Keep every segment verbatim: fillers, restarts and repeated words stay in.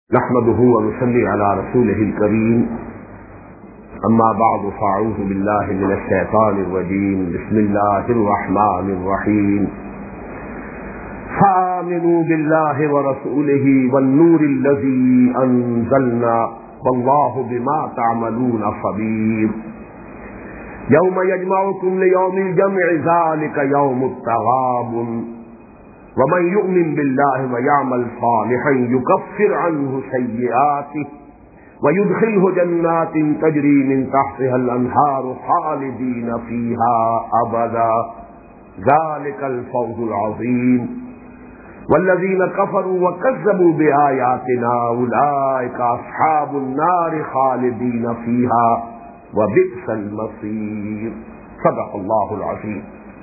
نحمده ونصلي على رسوله الكريم أما بعد فأعوذ بالله من الشيطان الرجيم بسم الله الرحمن الرحيم فآمنوا بالله ورسوله والنور الذي أنزلنا والله بما تعملون خبير يوم يجمعكم ليوم الجمع ذلك يوم التغابن ومن يؤمن بالله ويعمل صالحا يكفر عنه سيئاته ويدخله جنات تجري من تحتها الأنهار خالدين فيها أبدا ذلك الفوز العظيم والذين كفروا وكذبوا بآياتنا أولئك أصحاب النار خالدين فيها وبئس المصير صدق الله العظيم.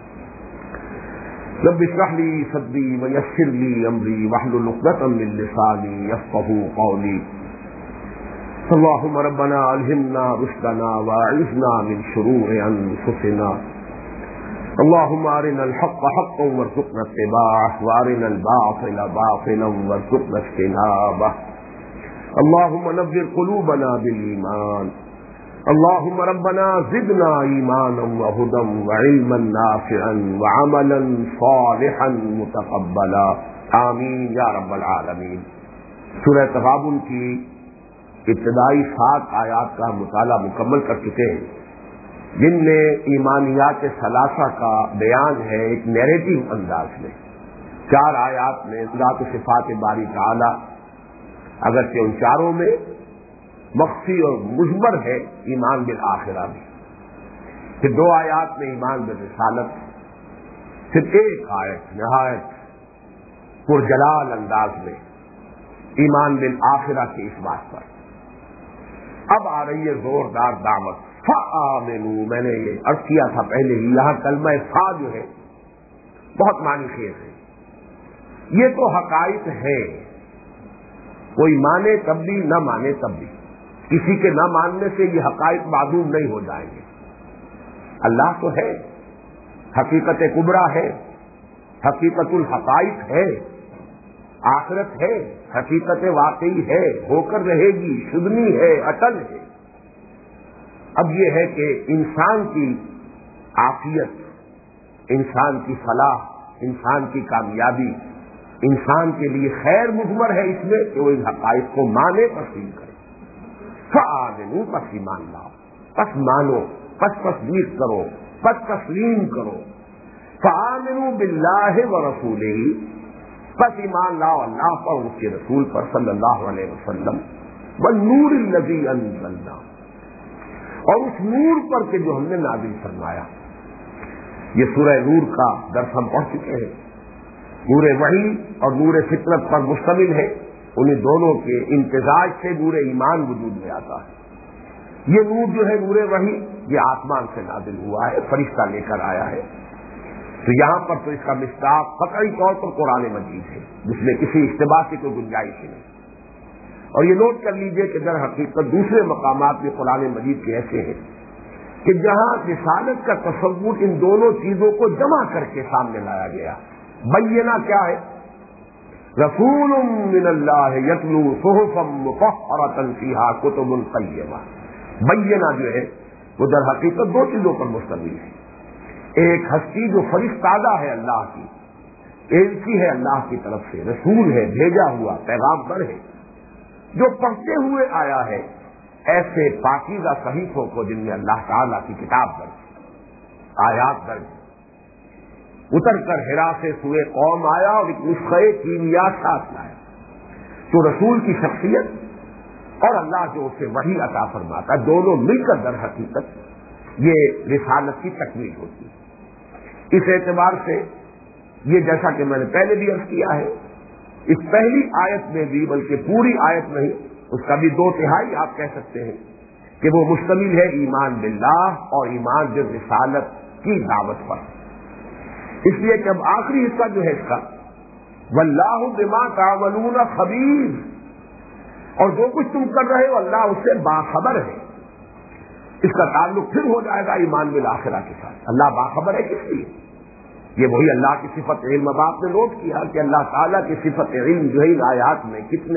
رب اشرح لي صدري ويسر لي امري واحلل عقدة من لساني يفقهوا قولي. اللهم ربنا الهمنا رشدنا واعذنا من شرور انفسنا. اللهم ارنا الحق حقا وارزقنا اتباعه وارنا الباطل باطلا وارزقنا اجتنابه. اللهم نور قلوبنا بالايمان. اللهم ربنا زدنا ایمانا وہدا وعلما نافعا وعملا صالحا متقبلا آمین یا رب العالمین. سورہ تغابن کی ابتدائی سات آیات کا مطالعہ مکمل کر چکے ہیں جن میں ایمانیات ثلاثہ کا بیان ہے ایک نیریٹو انداز میں. چار آیات میں ذات و صفات باری تعالی اگرچہ ان چاروں میں مخفی اور مجمر ہے ایمان بالآخرہ میں. پھر دو آیات میں ایمان بالرسالت. پھر ایک آیت نہایت پرجلال انداز میں ایمان بالآخرہ کے اس بات پر. اب آ رہی ہے زوردار دعوت. فآمنوا، میں نے یہ عرض کیا تھا پہلے ہی، یہاں کلمہ فا جو ہے بہت معنی خیز ہے. یہ تو حقائق ہے، کوئی مانے تب بھی نہ مانے تب بھی، کسی کے نہ ماننے سے یہ حقائق معدوم نہیں ہو جائیں گے. اللہ تو ہے، حقیقت کبریٰ ہے، حقیقت الحقائق ہے، آخرت ہے، حقیقت واقعی ہے، ہو کر رہے گی، شدنی ہے، اٹل ہے. اب یہ ہے کہ انسان کی عافیت، انسان کی فلاح، انسان کی کامیابی، انسان کے لیے خیر مضمر ہے اس میں کہ وہ ان حقائق کو مانے تسلیم کرے. فآمنوا، پس ایمان لاؤ، پس مانو، پس تصدیق کرو، پس تسلیم کرو. فآمنوا باللہ ورسولہ، پس ایمان لاؤ اللہ پر، اس کے رسول پر صلی اللہ علیہ وسلم. والنور الذی انزلنا، اور اس نور پر کہ جو ہم نے نازل فرمایا. یہ سورہ نور کا درس ہم پڑھ چکے ہیں. نور وحی اور نور فطرت پر مشتمل ہے. انہیں دونوں کے امتزاج سے نور ایمان وجود میں آتا ہے. یہ نور جو ہے نور وحی، یہ آسمان سے نازل ہوا ہے، فرشتہ لے کر آیا ہے. تو یہاں پر تو اس کا مصداق قطعی طور پر قرآن مجید ہے جس میں کسی اشتباہ کی کوئی گنجائش نہیں. اور یہ نوٹ کر لیجئے کہ در حقیقت دوسرے مقامات بھی قرآن مجید کے ایسے ہیں کہ جہاں رسالت کا تصور ان دونوں چیزوں کو جمع کر کے سامنے لایا گیا. بینہ کیا ہے؟ رسول من اللہ یتلو صحفا مطہرۃ فیہا کتب قیمہ. بینہ جو ہے وہ در حقیقت دو چیزوں پر مشتمل ہے. ایک ہستی جو فرشتادہ ہے اللہ کی، ایلچی ہے اللہ کی طرف سے، رسول ہے، بھیجا ہوا پیغامبر ہے، جو پڑھتے ہوئے آیا ہے ایسے پاکیزہ صحیفوں کو جن میں اللہ تعالیٰ کی کتاب درج، آیات درج. اتر کر حرا سے سوئے قوم آیا اور ایک نسخہ کیمیا ساتھ لایا. تو رسول کی شخصیت اور اللہ جو اسے وحی عطا فرماتا ہے، دونوں مل کر در حقیقت یہ رسالت کی تکمیل ہوتی ہے. اس اعتبار سے یہ جیسا کہ میں نے پہلے بھی عرض کیا ہے، اس پہلی آیت میں بھی، بلکہ پوری آیت نہیں، اس کا بھی دو تہائی آپ کہہ سکتے ہیں کہ وہ مشتمل ہے ایمان باللہ اور ایمان بالرسالت کی دعوت پر. اس لیے کہ اب آخری حصہ جو ہے اس کا واللہ بما تعملون خبیر، اور جو کچھ تم کر رہے ہو اللہ اس سے باخبر ہے. اس کا تعلق پھر ہو جائے گا ایمان بالآخرہ کے ساتھ. اللہ باخبر ہے کس لیے؟ یہ وہی اللہ کی صفت علم. اب آپ نے نوٹ کیا کہ اللہ تعالیٰ کی صفت علم جو ہے ان آیات میں کتنے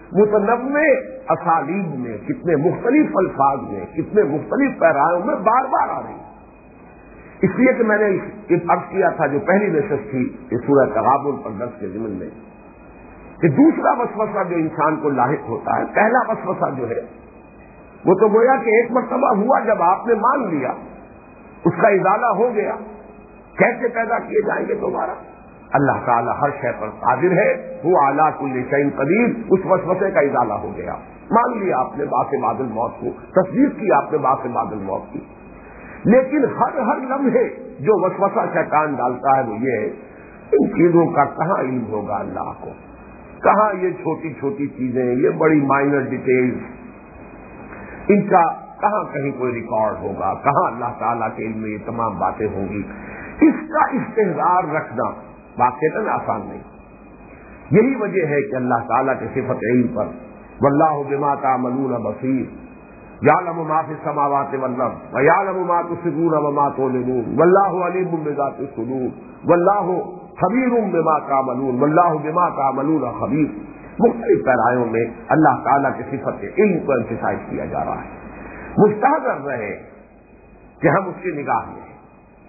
متنوع اسالیب میں، کتنے مختلف الفاظ میں، کتنے مختلف پیراؤں میں بار بار آ رہی ہے۔ اس لیے کہ میں نے عرض کیا تھا جو پہلی نشست تھی یہ سورہ تغابن پر درس کے ضمن میں، کہ دوسرا وسوسہ جو انسان کو لاحق ہوتا ہے، پہلا وسوسہ جو ہے وہ تو گویا کہ ایک مرتبہ ہوا جب آپ نے مان لیا، اس کا ازالہ ہو گیا، کیسے پیدا کیے جائیں گے دوبارہ؟ اللہ تعالیٰ ہر شے پر قادر ہے، وہ اعلیٰ کل شیء قدیر، اس وسوسے کا ازالہ ہو گیا، مان لیا آپ نے بعد بعد الموت کو، تصدیق کی آپ نے بعد بعد الموت کی۔ لیکن ہر ہر لمحے جو وسوسہ شیطان ڈالتا ہے وہ یہ ہے، ان چیزوں کا کہاں علم ہوگا اللہ کو، کہاں یہ چھوٹی چھوٹی چیزیں، یہ بڑی مائنر ڈیٹیلز، ان کا کہاں کہیں کوئی ریکارڈ ہوگا، کہاں اللہ تعالیٰ کے علم میں یہ تمام باتیں ہوں گی۔ اس کا استحضار رکھنا واقعتاً آسان نہیں۔ یہی وجہ ہے کہ اللہ تعالیٰ کے صفت علم پر واللہ بما تعملون بصیر، یعلم ما فی السماوات والارض ویعلم ما تسرون وما تعلنون واللہ علیم بذات الصدور واللہ خبیر بما تعملون واللہ بما تعملون خبیر، مختلف پیرایوں میں اللہ تعالیٰ کے صفت علم کو امفسائز کیا جا رہا ہے۔ مستحضر رہے کہ ہم اس کی نگاہ میں ہیں،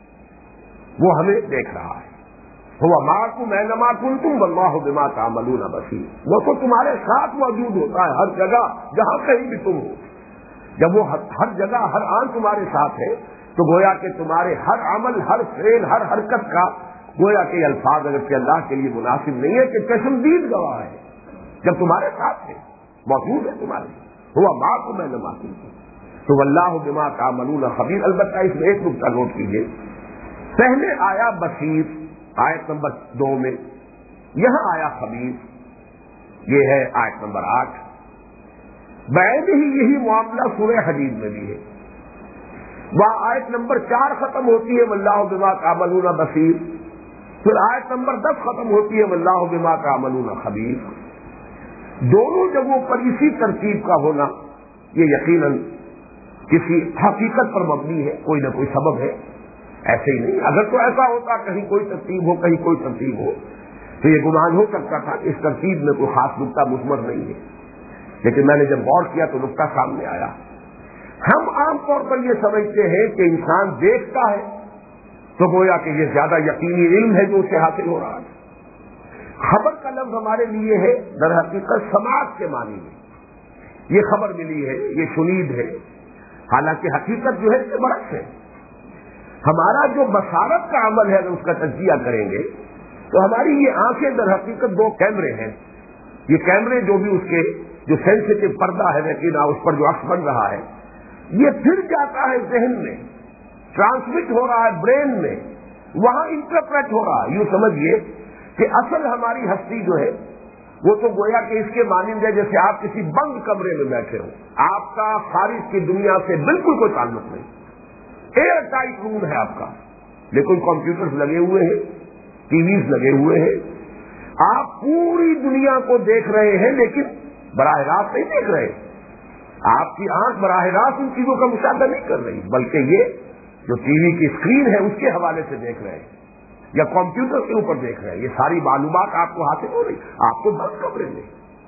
وہ ہمیں دیکھ رہا ہے، هو معکم اینما کنتم واللہ بما تعملون بصیر، وہ تو تمہارے ساتھ موجود ہوتا ہے ہر جگہ جہاں کہیں بھی تم ہو۔ جب وہ ہر جگہ ہر آن تمہارے ساتھ ہے تو گویا کہ تمہارے ہر عمل، ہر فعل، ہر حرکت کا گویا کہ الفاظ اگر کہ اللہ کے لیے مناسب نہیں ہے کہ چشمدید گواہ ہے، جب تمہارے ساتھ ہے، موجود ہے تمہارے، هو معکم اینما کنتم، تو واللہ بما تعملون خبیر۔ البتہ اس میں ایک نقطہ نوٹ کیجیے، پہلے آیا بصیر آیت نمبر دو میں، یہاں آیا خبیر، یہ ہے آیت نمبر آٹھ۔ بعد ہی یہی معاملہ سورہ حدید میں بھی ہے، وہاں آیت نمبر چار ختم ہوتی ہے واللہ بما تعملون بصیر، پھر آیت نمبر دس ختم ہوتی ہے واللہ بما تعملون خبیر۔ دونوں جگہوں پر اسی ترتیب کا ہونا یہ یقیناً کسی حقیقت پر مبنی ہے، کوئی نہ کوئی سبب ہے، ایسے ہی نہیں۔ اگر تو ایسا ہوتا کہیں کوئی ترتیب ہو کہیں کوئی ترتیب ہو تو یہ گمان ہو سکتا تھا کہ اس ترتیب میں کوئی خاص نقطہ مثمر نہیں ہے، لیکن میں نے جب غور کیا تو نقطہ سامنے آیا۔ ہم عام طور پر یہ سمجھتے ہیں کہ انسان دیکھتا ہے تو گویا کہ یہ زیادہ یقینی علم ہے جو اسے حاصل ہو رہا ہے۔ خبر کا لفظ ہمارے لیے ہے در حقیقت سماعت کے معنی میں، یہ خبر ملی ہے، یہ شنید ہے، حالانکہ حقیقت جو ہے اس سے برعکس ہے۔ ہمارا جو بصارت کا عمل ہے اگر اس کا تجزیہ کریں گے تو ہماری یہ آنکھیں در حقیقت دو کیمرے ہیں، یہ کیمرے جو بھی اس کے جو سینسیٹیو پردہ ہے ریٹینا اس پر جو عکس بن رہا ہے یہ پھر جاتا ہے ذہن میں، ٹرانسمٹ ہو رہا ہے برین میں، وہاں انٹرپریٹ ہو رہا ہے۔ یوں سمجھیے کہ اصل ہماری ہستی جو ہے وہ تو گویا کہ اس کے مانند ہے جیسے آپ کسی بند کمرے میں بیٹھے ہو، آپ کا خارج کی دنیا سے بالکل کوئی تعلق نہیں، ایئر ٹائٹ روم ہے آپ کا، لیکن کمپیوٹرز لگے ہوئے ہیں، ٹی ویز لگے ہوئے ہیں، آپ پوری دنیا کو دیکھ رہے ہیں لیکن براہ راست نہیں دیکھ رہے، آپ کی آنکھ براہ راست ان چیزوں کا مشاہدہ نہیں کر رہی، بلکہ یہ جو ٹی وی کی اسکرین ہے اس کے حوالے سے دیکھ رہے ہیں یا کمپیوٹر کے اوپر دیکھ رہے ہیں، یہ ساری معلومات آپ کو حاصل ہو رہی، آپ کو بند کمرے میں۔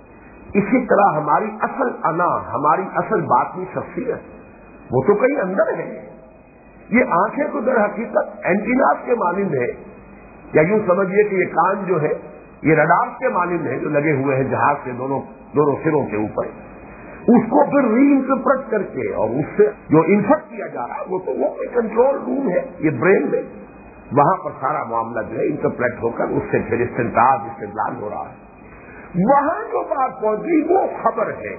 اسی طرح ہماری اصل انا، ہماری اصل باطنی شخصیت وہ تو کہیں اندر ہے۔ یہ آنکھیں تو در حقیقت اینٹیناز کے مانند ہے، یا یوں سمجھیے کہ یہ کان جو ہے یہ رڈارز کے مانند ہے جو لگے ہوئے ہیں جہاز کے دونوں دونوں سروں کے اوپر، اس کو پھر ری انٹرپریٹ کر کے اور اس سے جو انفٹ کیا جا رہا ہے وہ تو وہ کنٹرول روم ہے، یہ برین میں، وہاں پر سارا معاملہ جو ہے انٹرپریٹ ہو کر اس سے پھر استنتاج استدلال ہو رہا ہے۔ وہاں جو بات پہنچی وہ خبر ہے،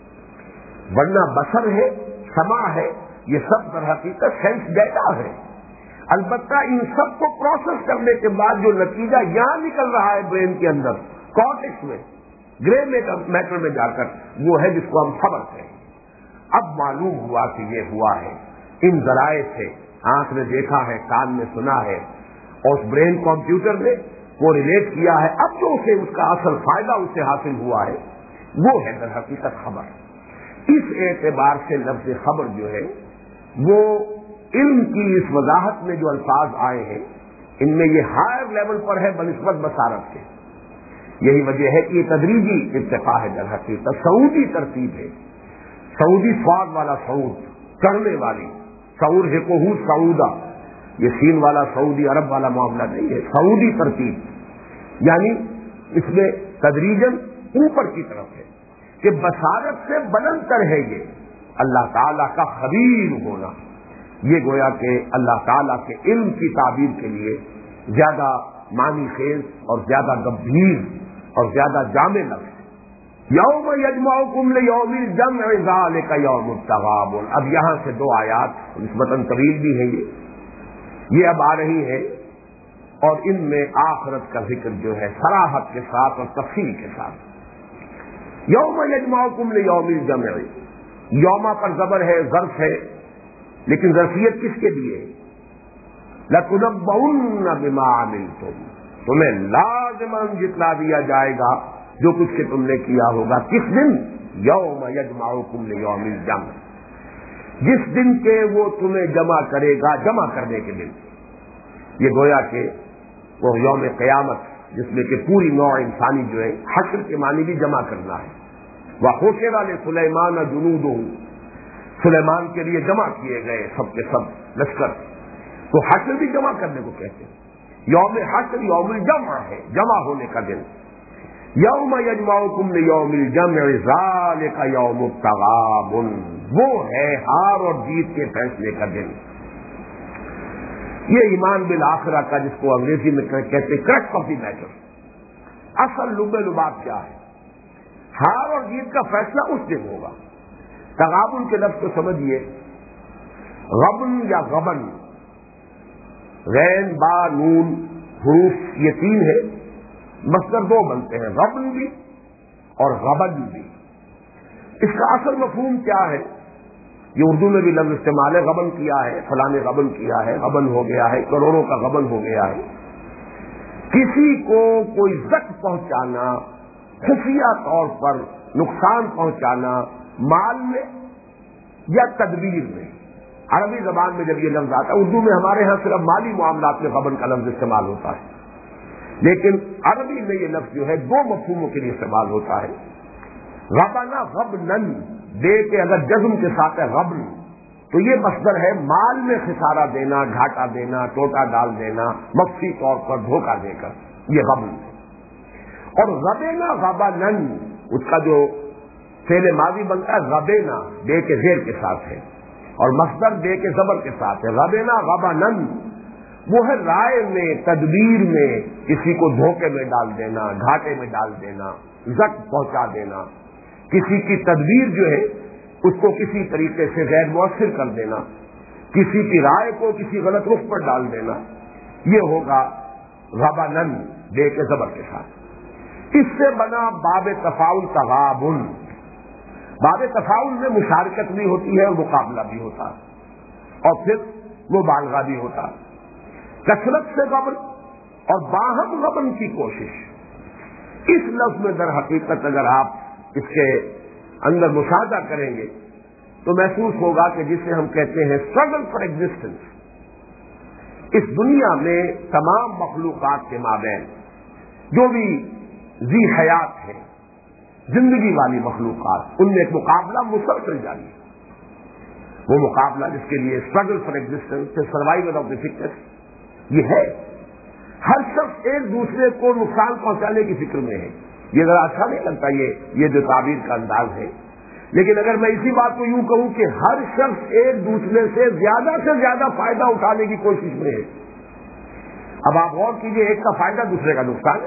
ورنہ بصر ہے، سمع ہے، یہ سب در حقیقت سینس ڈیٹا ہے۔ البتہ ان سب کو پروسیس کرنے کے بعد جو نتیجہ یہاں نکل رہا ہے برین کے اندر کارٹیکس میں، گرے میٹر میں جا کر، وہ ہے جس کو ہم خبر کہیں۔ اب معلوم ہوا کہ یہ ہوا ہے، ان ذرائع سے آنکھ نے دیکھا ہے، کان نے سنا ہے، اور اس برین کمپیوٹر نے وہ ریلیٹ کیا ہے، اب جو اسے اس کا اصل فائدہ اسے حاصل ہوا ہے وہ ہے در حقیقت خبر۔ اس اعتبار سے لفظ خبر جو ہے وہ علم کی اس وضاحت میں جو الفاظ آئے ہیں ان میں یہ ہائر لیول پر ہے بنسبت بصارت کے، یہی وجہ ہے کہ یہ تدریجی ارتقاء ہے، در حقیقت سعودی ترتیب ہے، سعودی سواد والا سعود، چڑھنے والی سعود ہے کو سعودہ، یہ سین والا سعودی عرب والا معاملہ نہیں ہے، سعودی ترتیب، یعنی اس میں تدریجاً اوپر کی طرف ہے کہ بصارت سے بلند تر ہے یہ اللہ تعالیٰ کا خبیر ہونا. یہ گویا کہ اللہ تعالیٰ کے علم کی تعبیر کے لیے زیادہ معنی خیز اور زیادہ گمبھیر اور زیادہ جامع لفظ ہے. یوم یجمعکم لیوم الجمع ذالک یوم التغابن. اب یہاں سے دو آیات نسبتاً طویل بھی ہیں یہ یہ اب آ رہی ہیں اور ان میں آخرت کا ذکر جو ہے صراحت کے ساتھ اور تفصیل کے ساتھ. یوم یجمعکم لیوم الجمع، یوما پر زبر ہے، ظرف ہے، لیکن ظرفیت کس کے لیے؟ لَتُنَبَّؤُنَّ بِمَا عَمِلْتُمْ، تمہیں لازماً جتلا دیا جائے گا جو کچھ کہ تم نے کیا ہوگا. کس دن؟ یوم یجمعکم لیوم الجمع، جس دن کے وہ تمہیں جمع کرے گا، جمع کرنے کے دن. یہ گویا کہ وہ یوم قیامت جس میں کہ پوری نوع انسانی جو ہے، حشر کے معنی بھی جمع کرنا ہے. وَحُشِرَ لِسُلَيْمَانَ جُنُودُهُ، سلیمان کے لیے جمع کیے گئے سب کے سب لشکر. تو حشر بھی جمع کرنے کو کہتے ہیں. یوم حشر یوم الجمع ہے، جمع ہونے کا دن. یوم یجمعکم لیوم الجمع ذالک یوم التغابن، وہ ہے ہار اور جیت کے فیصلے کا دن. یہ ایمان بالآخرہ کا جس کو انگریزی میں کہتے ہیں کریکٹ آف دی میٹر، اصل لب لباب کیا ہے؟ ہار اور جیت کا فیصلہ اس دن ہوگا. تغابن کے لفظ کو سمجھیے، غبن یا غبن، غین با نون حروف یہ تین ہے، مصدر دو بنتے ہیں، غبن بھی اور غبن بھی. اس کا اصل مفہوم کیا ہے؟ یہ اردو میں بھی لفظ استعمال ہے، غبن کیا ہے، فلاں نے غبن کیا ہے، غبن ہو گیا ہے، کروڑوں کا غبن ہو گیا ہے. کسی کو کوئی زخم پہنچانا، خفیہ طور پر نقصان پہنچانا، مال میں یا تدبیر میں. عربی زبان میں جب یہ لفظ آتا ہے، اردو میں ہمارے ہاں صرف مالی معاملات میں غبن کا لفظ استعمال ہوتا ہے، لیکن عربی میں یہ لفظ جو ہے دو مفہوموں کے لیے استعمال ہوتا ہے. غبنا غبنن، دے کے اگر جزم کے ساتھ ہے غبن، تو یہ مصدر ہے مال میں خسارہ دینا، گھاٹا دینا، ٹوٹا ڈال دینا، مخفی طور پر دھوکہ دے کر، یہ غبن ہے. اور غبینا غبنن، اس کا جو فعل ماضی بنتا ہے غبینا، دے کے زیر کے ساتھ ہے، اور مصدر دے کے زبر کے ساتھ ہے. غبینا غبنن وہ ہے رائے میں، تدبیر میں کسی کو دھوکے میں ڈال دینا، گھاٹے میں ڈال دینا، زخم پہنچا دینا، کسی کی تدبیر جو ہے اس کو کسی طریقے سے غیر مؤثر کر دینا، کسی کی رائے کو کسی غلط رخ پر ڈال دینا. یہ ہوگا غبنن، دے کے زبر کے ساتھ. اس سے بنا باب تفاعل تغابن. باب تفاعل میں مشارکت بھی ہوتی ہے اور مقابلہ بھی ہوتا ہے، اور پھر مبالغہ بھی ہوتا ہے. کثرت سے غبن اور باہم غبن کی کوشش. اس لفظ میں در حقیقت اگر آپ اس کے اندر مشاہدہ کریں گے تو محسوس ہوگا کہ جسے ہم کہتے ہیں اسٹرگل فار ایگزسٹنس. اس دنیا میں تمام مخلوقات کے مابین جو بھی ذی حیات ہے، زندگی والی مخلوقات، ان میں ایک مقابلہ مسلسل جاری ہے. وہ مقابلہ جس کے لیے struggle for existence, survival of the fitness, یہ ہے. ہر شخص ایک دوسرے کو نقصان پہنچانے کی فکر میں ہے. یہ ذرا اچھا نہیں لگتا یہ یہ جو تعبیر کا انداز ہے، لیکن اگر میں اسی بات کو یوں کہوں کہ ہر شخص ایک دوسرے سے زیادہ سے زیادہ فائدہ اٹھانے کی کوشش میں ہے. اب آپ غور کیجئے، ایک کا فائدہ دوسرے کا نقصان ہے.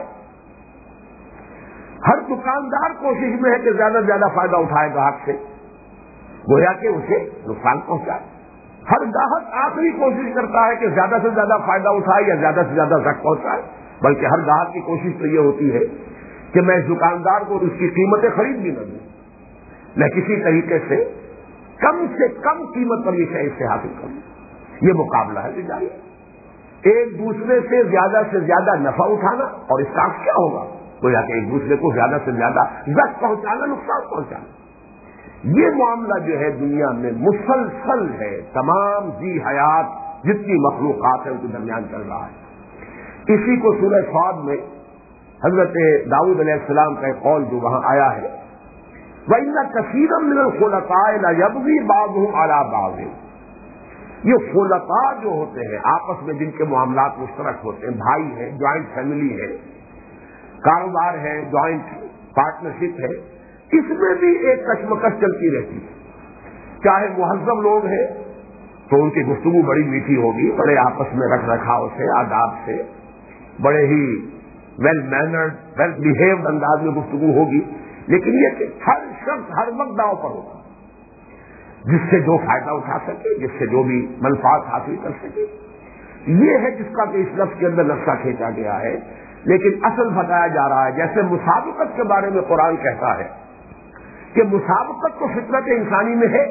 ہر دکاندار کوشش میں ہے کہ زیادہ سے زیادہ فائدہ اٹھائے گاہک سے، گویا کہ اسے نقصان پہنچائے. ہر گاہک آخری کوشش کرتا ہے کہ زیادہ سے زیادہ فائدہ اٹھائے یا زیادہ سے زیادہ زخم پہنچائے. بلکہ ہر گاہک کی کوشش تو یہ ہوتی ہے کہ میں اس دکاندار کو اس کی قیمتیں خرید بھی نہ دوں، میں کسی طریقے سے کم سے کم قیمت پر یہ شے سے حاصل کروں. یہ مقابلہ ہے جو جاری ہے. ایک دوسرے سے زیادہ سے زیادہ نفع اٹھانا، اور اس کا کیا ہوگا؟ گویا کہ ایک دوسرے کو زیادہ سے زیادہ زخم پہنچانا، نقصان پہنچانا. یہ معاملہ جو ہے دنیا میں مسلسل ہے. تمام ذی حیات جتنی مخلوقات ہیں ان کے درمیان چل رہا ہے. اسی کو سورہ صاد میں حضرت داؤد علیہ السلام کا ایک قول جو وہاں آیا ہے، وَإِنَّ كَثِيرًا مِّنَ الْخُلَطَاءِ لَيَبْغِي بَعْضُهُمْ عَلَىٰ بَعْضٍ، یہ خلطاء جو ہوتے ہیں آپس میں جن کے معاملات مشترک ہوتے ہیں، بھائی ہیں، جوائنٹ فیملی ہے، کاروبار ہے، جوائنٹ پارٹنرشپ ہے، اس میں بھی ایک کشمکش چلتی رہتی ہے۔ چاہے مہذب لوگ ہیں تو ان کی گفتگو بڑی میٹھی ہوگی، بڑے آپس میں رکھ رکھاؤ سے، آداب سے، بڑے ہی ویل مینرڈ ویل بیہیوڈ انداز میں گفتگو ہوگی، لیکن یہ کہ ہر شخص ہر وقت داؤ پر ہوگا، جس سے جو فائدہ اٹھا سکے، جس سے جو بھی منفعت حاصل کر سکے۔ یہ ہے جس کا کہ اس لفظ کے اندر نقشہ کھینچا گیا ہے، لیکن اصل بتایا جا رہا ہے جیسے مسابقت کے بارے میں قرآن کہتا ہے کہ مسابقت تو فطرت انسانی میں ہے،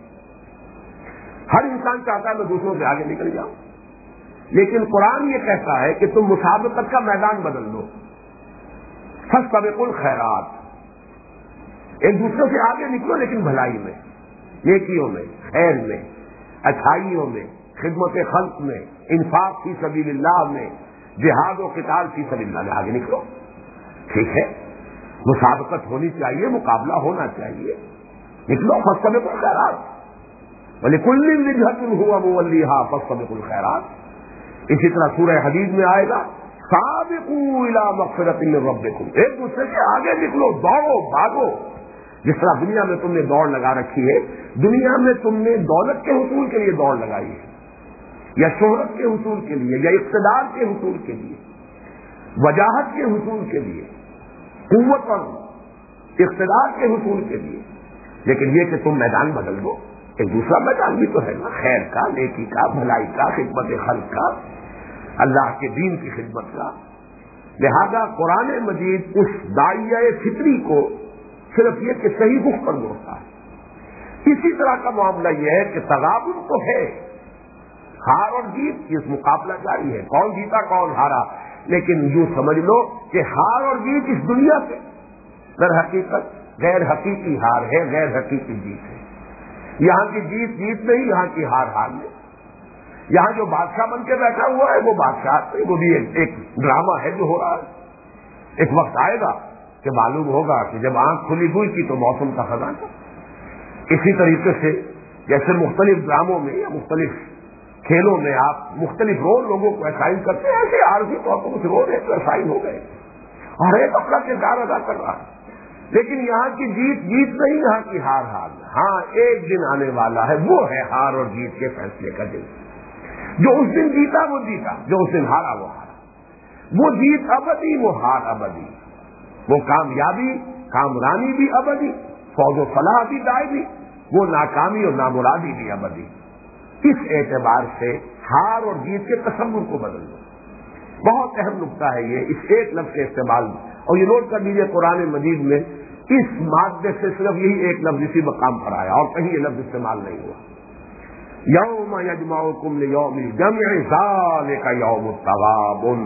ہر انسان چاہتا ہے میں دوسروں سے آگے نکل جاؤں، لیکن قرآن یہ کہتا ہے کہ تم مسابقت کا میدان بدل دو، فاستبقوا الخیرات، ایک دوسرے سے آگے نکلو لیکن بھلائی میں، نیکیوں میں، خیر میں، اچھائیوں میں، خدمت خلق میں، انفاق فی سبیل اللہ میں، جہاد و قتال فی سبیل اللہ میں آگے نکلو۔ ٹھیک ہے، مسابقت ہونی چاہیے، مقابلہ ہونا چاہیے، نکلو فاستبقوا الخیرات، وَلِكُلٍّ وِجْهَةٌ هُوَ مُوَلِّيهَا فَاسْتَبِقُوا الْخَيْرَاتِ۔ اسی طرح سورہ حدید میں آئے گا سابقوا الی مغفرۃ من ربکم، ایک دوسرے سے آگے نکلو، دوڑو، بھاگو۔ جس طرح دنیا میں تم نے دوڑ لگا رکھی ہے، دنیا میں تم نے دولت کے حصول کے لیے دوڑ لگائی ہے، یا شہرت کے حصول کے لیے، یا اقتدار کے حصول کے لیے، وجاہت کے حصول کے لیے، قوت اور اقتدار کے حصول کے لیے، لیکن یہ کہ تم میدان بدل دو، ایک دوسرا میدان بھی تو ہے نا، خیر کا، نیکی کا، بھلائی کا، خدمت خلق کا، اللہ کے دین کی خدمت کا۔ لہذا قرآن مجید اس داعیہ فطری کو صرف یہ کہ صحیح رخ پر موڑتا ہے۔ اسی طرح کا معاملہ یہ ہے کہ تغابن تو ہے، ہار اور جیت اس مقابلہ جاری ہے، کون جیتا کون ہارا، لیکن یوں سمجھ لو کہ ہار اور جیت اس دنیا سے در حقیقت غیر حقیقی ہار ہے، غیر حقیقی جیت ہے۔ یہاں کی جیت جیت نہیں، یہاں کی ہار ہار نہیں۔ یہاں جو بادشاہ بن کے بیٹھا ہوا ہے وہ بادشاہ نہیں، وہ بھی ایک ڈرامہ ہے جو ہو رہا ہے۔ ایک وقت آئے گا کہ معلوم ہوگا کہ جب آنکھ کھلی ہوئی تھی تو موسم کا خزانہ۔ اسی طریقے سے جیسے مختلف ڈراموں میں یا مختلف کھیلوں میں آپ مختلف رول لوگوں کو اسائن کرتے ہیں، ایسے عارضی طور پر کچھ رول ہے تو اسائن ہو گئے اور ایک اپنا کردار ادا کر رہا ہے، لیکن یہاں کی جیت جیت نہیں، یہاں کی ہار ہار۔ ہاں ایک دن آنے والا ہے، وہ ہے ہار اور جیت کے فیصلے کا دن۔ جو اس دن جیتا وہ جیتا، جو اس دن ہارا وہ ہارا، وہ جیت ابدی، وہ ہار ابدی، وہ کامیابی کامرانی بھی ابدی، فوز و فلاح بھی دائمی، وہ ناکامی اور نامرادی بھی ابدی۔ اس اعتبار سے ہار اور جیت کے تصور کو بدل دو۔ بہت اہم نقطہ ہے یہ، اس ایک لفظ کے استعمال میں، اور یہ نوٹ کر لیجیے قرآن مجید میں اس مادے سے صرف یہی ایک لفظ اسی مقام پر آیا اور کہیں یہ لفظ استعمال نہیں ہوا۔ یوم یجمعکم لیوم الجمع ذالک یوم التغابن،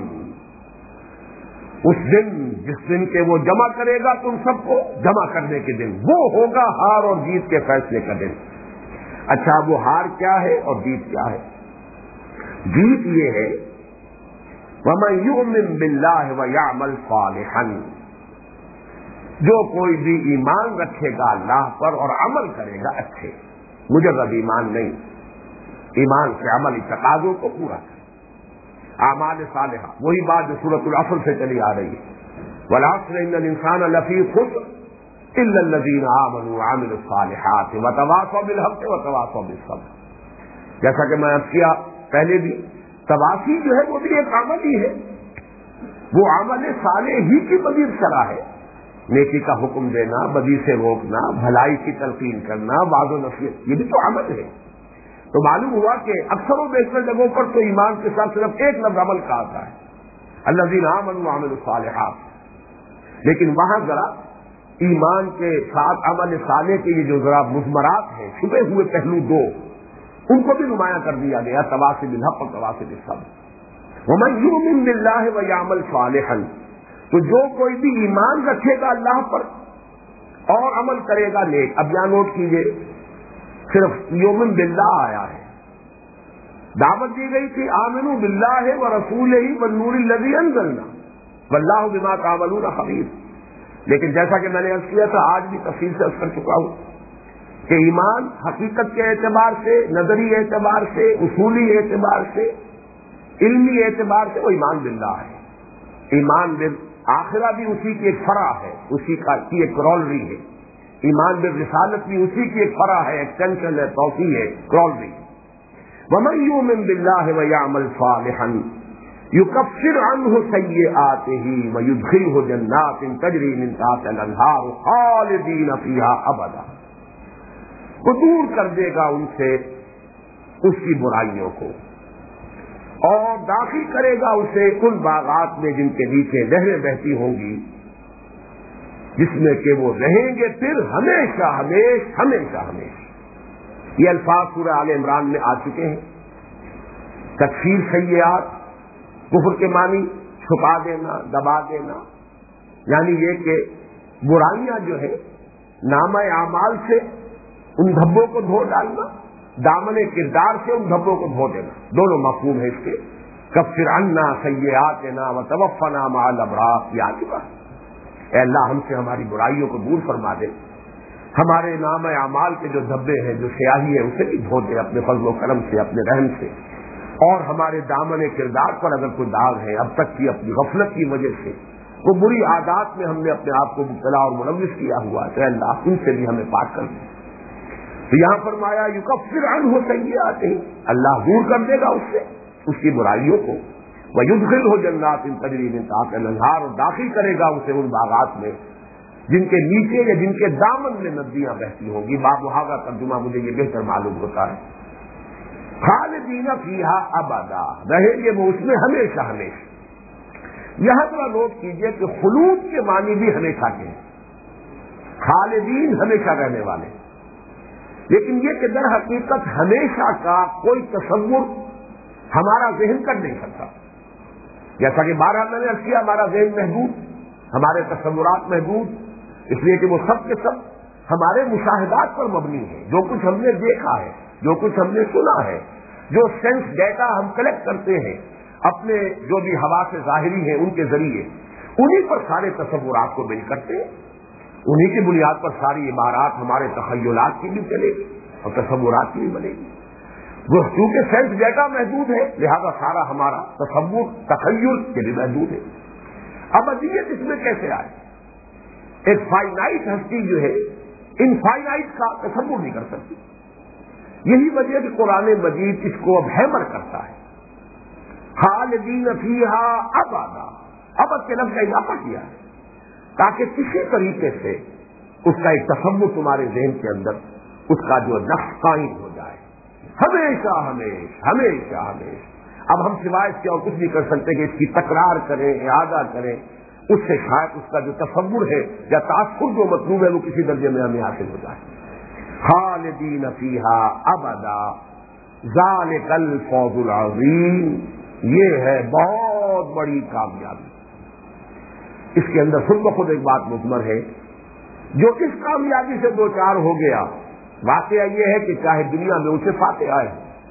اس دن جس دن کے وہ جمع کرے گا تم سب کو، جمع کرنے کے دن، وہ ہوگا ہار اور جیت کے فیصلے کا دن۔ اچھا وہ ہار کیا ہے اور جیت کیا ہے؟ جیت یہ ہے وَمَن يُؤْمِن بِاللَّهِ وَيَعْمَلْ صَالِحًا، جو کوئی بھی ایمان رکھے گا اللہ پر اور عمل کرے گا اچھے، مجرد ایمان نہیں، ایمان سے عملی تقاضوں کو پورا کرے، اعمال صالحہ، وہی بات جو سورۃ العصر سے چلی آ رہی ہے، وَالْعَصْرِ إِنَّ الْإِنسَانَ لَفِي خُسْرٍ إِلَّا الَّذِينَ آمَنُوا وَعَمِلُوا الصَّالِحَاتِ وَتَوَاصَوْا بِالْحَقِّ وَتَوَاصَوْا بِالصَّبْرِ۔ جیسا کہ میں عرض کیا پہلے بھی، تواصی جو ہے وہ بھی ایک عمل ہی ہے، وہ عمل صالح ہی کی مزید شرح ہے، نیکی کا حکم دینا، بدی سے روکنا، بھلائی کی تلقین کرنا، وعظ و نصیحت، یہ بھی تو عمل ہے۔ تو معلوم ہوا کہ اکثر و بیشتر جگہوں پر تو ایمان کے ساتھ صرف ایک لفظ عمل کا آتا ہے، الذین آمنوا وعملوا الصالحات، لیکن وہاں ذرا ایمان کے ساتھ عمل صالح کے یہ جو ذرا مضمرات ہیں، چھپے ہوئے پہلو دو، ان کو بھی نمایاں کر دیا گیا، تواصی بالحق اور تواصی بالصبر۔ ومن یؤمن باللہ ویعمل صالحا، تو جو کوئی بھی ایمان رکھے گا اللہ پر اور عمل کرے گا نیک۔ اب یہاں نوٹ کیجئے، صرف یؤمن باللہ آیا ہے، دعوت دی گئی تھی آمنوا باللہ ورسولہ والنور الذی انزلنا، واللہ بما تعملون خبیر. لیکن جیسا کہ میں نے عرض کیا تھا، آج بھی تفصیل سے عرض کر چکا ہوں کہ ایمان حقیقت کے اعتبار سے، نظری اعتبار سے، اصولی اعتبار سے، علمی اعتبار سے وہ ایمان باللہ ہے. ایمان بالآخرہ بھی اسی کی ایک فرع ہے، اسی کا کی ایک کرولری ہے. ایمان بالرسالت بھی اسی کی ایک فرع ہے، ایکسٹینشن ہے، توسیع ہے، کرولری. ومن یؤمن باللہ ویعمل صالحا یکفر عنہ سیئاتہ ویدخلہ جنات تجری من تحتہا الانہار خالدین فیہا ابدا. وہ دور کر دے گا ان سے اس کی برائیوں کو اور داخل کرے گا اسے ان باغات میں جن کے نیچے نہریں بہتی ہوں گی، جس میں کہ وہ رہیں گے پھر ہمیشہ ہمیشہ ہمیشہ ہمیشہ. یہ الفاظ سورہ آل عمران میں آ چکے ہیں. تکفیر سیئات، کفر کے معنی چھپا دینا، دبا دینا، یعنی یہ کہ برائیاں جو ہے نامہ اعمال سے ان دھبوں کو دھو ڈالنا، دامن کردار سے ان دھبوں کو دھو دینا، دونوں مفہوم ہے اس کے. کفر عنا سیئاتنا وتوفنا مع الابرار، یہ آ چکا ہے. اے اللہ ہم سے ہماری برائیوں کو دور فرما دے، ہمارے نام اعمال کے جو دھبے ہیں، جو سیاہی ہے، اسے بھی دھو دے اپنے فضل و کرم سے، اپنے رحم سے. اور ہمارے دامن کردار پر اگر کوئی داغ ہے اب تک کی اپنی غفلت کی وجہ سے، وہ بری عادات میں ہم نے اپنے آپ کو مبتلا اور ملوث کیا ہوا ہے، تو اے اللہ ان سے بھی ہمیں پاک کر دے. تو یہاں فرمایا یکفر عنہ سیئاتہ، اللہ دور کر دے گا اس سے اس کی برائیوں کو. ویدخلہ جنات تجری من تحتہا الانہار، اور داخل کرے گا اسے ان باغات میں جن کے نیچے یا جن کے دامن میں ندیاں بہتی ہوں گی. باب محاورہ ترجمہ مجھے یہ بہتر معلوم ہوتا ہے. خالدین فیہا ابدا، رہیں گے وہ اس میں ہمیشہ ہمیشہ. یہاں ذرا نوٹ کیجئے کہ خلود کے معنی بھی ہمیشہ کے ہیں، خالدین ہمیشہ رہنے والے. لیکن یہ کہ در حقیقت ہمیشہ کا کوئی تصور ہمارا ذہن کر نہیں سکتا. جیسا کہ بارہ میں نے عرض کیا، ہمارا ذہن محدود، ہمارے تصورات محدود، اس لیے کہ وہ سب کے سب ہمارے مشاہدات پر مبنی ہے. جو کچھ ہم نے دیکھا ہے، جو کچھ ہم نے سنا ہے، جو سینس ڈیٹا ہم کلیکٹ کرتے ہیں اپنے جو بھی حواس ظاہری ہیں ان کے ذریعے، انہی پر سارے تصورات کو بل کرتے ہیں. انہی کی بنیاد پر ساری عبارات ہمارے تخیلات کی بھی چلے گی اور تصورات کی بھی بنے گی. وہ کیونکہ سینس ڈیٹا محدود ہے لہذا سارا ہمارا تصور تخیل کے بھی محدود ہے. ابدیت اس میں کیسے آئے؟ ایک فائنائٹ ہستی جو ہے انفائنائٹ کا تصور نہیں کر سکتی. یہی وجہ کہ قرآن مجید اس کو اب ہیمر کرتا ہے. خالدین فیہا ابدا، ابد کے لفظ کا اضافہ کیا ہے تاکہ کسی طریقے سے اس کا ایک تصور تمہارے ذہن کے اندر اس کا جو نقش قائم ہو جائے، ہمیشہ ہمیشہ ہمیشہ ہمیشہ. اب ہم سوائے اس کے اور کچھ نہیں کر سکتے کہ اس کی تکرار کریں، اعادہ کریں، اس سے شاید اس کا جو تصور ہے یا تاثر جو مطلوب ہے وہ کسی درجے میں ہمیں حاصل ہو جائے. خالدین فیہا ابدا ذالک الفوز العظیم، یہ ہے بہت بڑی کامیابی. اس کے اندر خود بخود ایک بات مضمر ہے، جو اس کامیابی سے دو چار ہو گیا، واقعہ یہ ہے کہ چاہے دنیا میں اسے فاتح آئے،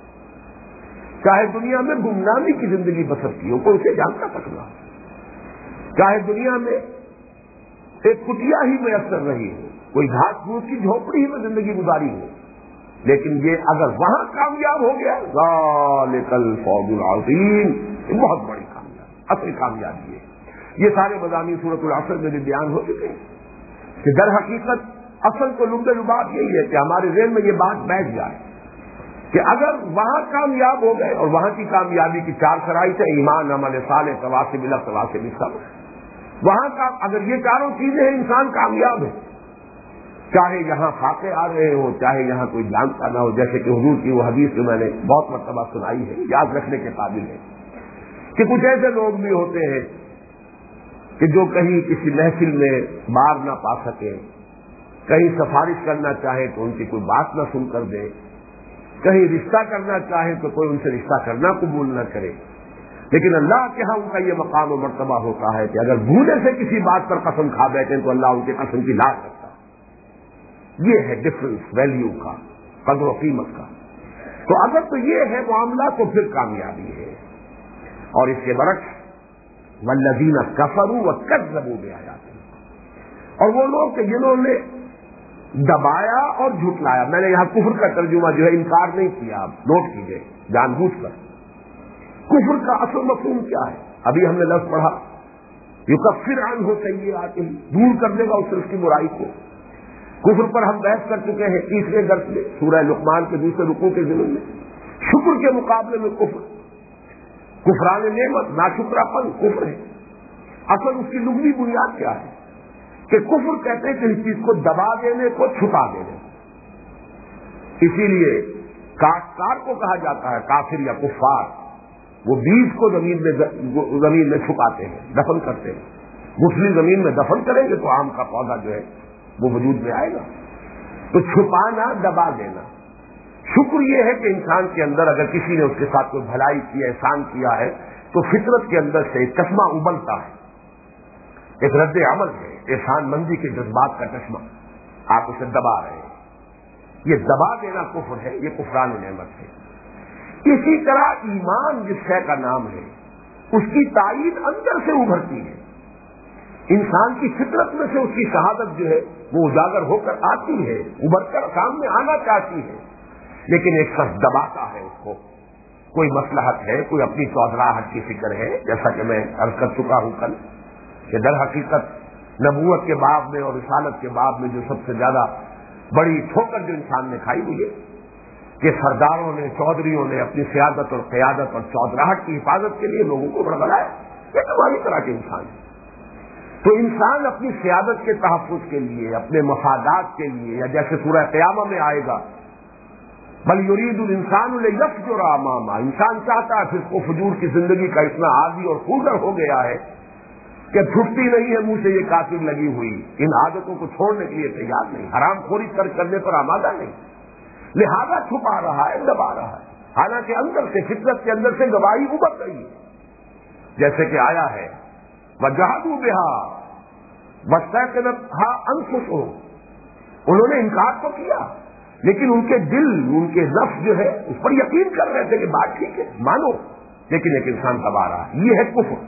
چاہے دنیا میں گمنامی کی زندگی بسر کی ہو، کوئی اسے جانتا تک نہ، چاہے دنیا میں ایک کٹیا ہی میسر رہی ہو، کوئی گھاس پھوس کی جھونپڑی ہی میں زندگی گزاری ہو، لیکن یہ اگر وہاں کامیاب ہو گیا ذالک الفوز العظیم، یہ بہت بڑی کامیابی، اصل کامیابی ہے. یہ سارے مضامین سورۃ العصر میں بھی بیان ہو چکے ہیں کہ در حقیقت اصل تو لب لباب یہی ہے کہ ہمارے ذہن میں یہ بات بیٹھ جائے کہ اگر وہاں کامیاب ہو گئے، اور وہاں کی کامیابی کی چار شرائط ہے، ایمان، عمل صالح، تواصی بالحق، تواصی بالصبر. وہاں کا اگر یہ چاروں چیزیں ہیں انسان کامیاب ہے. چاہے یہاں خاکے آ رہے ہو، چاہے یہاں کوئی جانتا نہ ہو، جیسے کہ حضور کی وہ حدیث جو میں نے بہت مرتبہ سنائی ہے، یاد رکھنے کے قابل ہے کہ کچھ ایسے لوگ بھی ہوتے ہیں کہ جو کہیں کسی محفل میں بار نہ پا سکے، کہیں سفارش کرنا چاہے تو ان کی کوئی بات نہ سن کر دے، کہیں رشتہ کرنا چاہے تو کوئی ان سے رشتہ کرنا قبول نہ کرے. لیکن اللہ کے ہاں ان کا یہ مقام و مرتبہ ہوتا ہے کہ اگر بھولے سے کسی بات پر قسم کھا بیٹھے تو اللہ ان کے قسم کی لاج کرتا ہے. یہ ہے ڈفرنس ویلیو کا، قدر و قیمت کا. تو اگر تو یہ ہے معاملہ تو پھر کامیابی ہے. اور اس کے برعکس والذین کفروا وکذبوا بآیاتنا، اور وہ لوگ کہ جنہوں نے دبایا اور جھٹلایا. میں نے یہاں کفر کا ترجمہ جو ہے انکار نہیں کیا، آپ نوٹ کیجئے جان بوجھ کر. کفر کا اصل مفہوم کیا ہے؟ ابھی ہم نے لفظ پڑھا یکفر عنہ سیئاتہ، دور کر دے گا اس سے اس کی برائی کو. کفر پر ہم بحث کر چکے ہیں تیسرے درس میں سورہ لقمان کے دوسرے رکوع کے ضمن میں. شکر کے مقابلے میں کفر، کفران نعمت، ناشکرا پن کفر ہے. اصل اس کی لغوی بنیاد کیا ہے کہ کفر کہتے ہیں کہ اس چیز کو دبا دینے کو، چھپا دینے. اسی لیے کاشتکار کو کہا جاتا ہے کافر یا کفار. وہ بیج کو زمین میں زمین میں چھپاتے ہیں، دفن کرتے ہیں. مسلم زمین میں دفن کریں گے تو آم کا پودا جو ہے وہ وجود میں آئے گا. تو چھپانا، دبا دینا. شکر یہ ہے کہ انسان کے اندر اگر کسی نے اس کے ساتھ کوئی بھلائی کی، احسان کیا ہے، تو فطرت کے اندر سے ایک چشمہ ابلتا ہے، ایک رد عمل ہے، احسان مندی کے جذبات کا چشمہ. آپ اسے دبا رہے ہیں. یہ دبا دینا کفر ہے، یہ کفران نعمت ہے. اسی طرح ایمان جس شے کا نام ہے اس کی تائید اندر سے ابھرتی ہے. انسان کی فطرت میں سے اس کی شہادت جو ہے وہ اجاگر ہو کر آتی ہے، ابھر کر سامنے آنا چاہتی ہے. لیکن ایک شخص دباتا ہے اس کو. کوئی مصلحت ہے، کوئی اپنی چودراہٹ کی فکر ہے، جیسا کہ میں عرض کر چکا ہوں کل کہ در حقیقت نبوت کے باب میں اور رسالت کے باب میں جو سب سے زیادہ بڑی ٹھوکر جو انسان نے کھائی ہوئی ہے کہ سرداروں نے، چودھریوں نے اپنی سیادت اور قیادت اور چودراہٹ کی حفاظت کے لیے لوگوں کو بڑبڑایا. یہ تمہاری طرح کے انسان ہے. تو انسان اپنی سیادت کے تحفظ کے لیے، اپنے مفادات کے لیے، یا جیسے سورہ قیامہ میں آئے گا بل یرید الانسان لیفجر امامہ، انسان چاہتا ہے فسق و فجور کی زندگی کا اتنا عادی اور خوگر ہو گیا ہے کہ چھٹتی نہیں ہے منہ سے یہ کافر لگی ہوئی، ان عادتوں کو چھوڑنے کے لیے تیار نہیں، حرام خوری ترک کرنے پر آمادہ نہیں، لہذا چھپا رہا ہے، دبا رہا ہے. حالانکہ اندر سے، فطرت کے اندر سے گواہی ابھر رہی ہے. جیسے کہ آیا ہے وجحدوا بها واستيقنتها انفسهم، انہوں نے انکار تو کیا لیکن ان کے دل، ان کے نفس جو ہے اس پر یقین کر رہے تھے کہ بات ٹھیک ہے، مانو. لیکن ایک انسان دبا رہا ہے. یہ ہے کفر.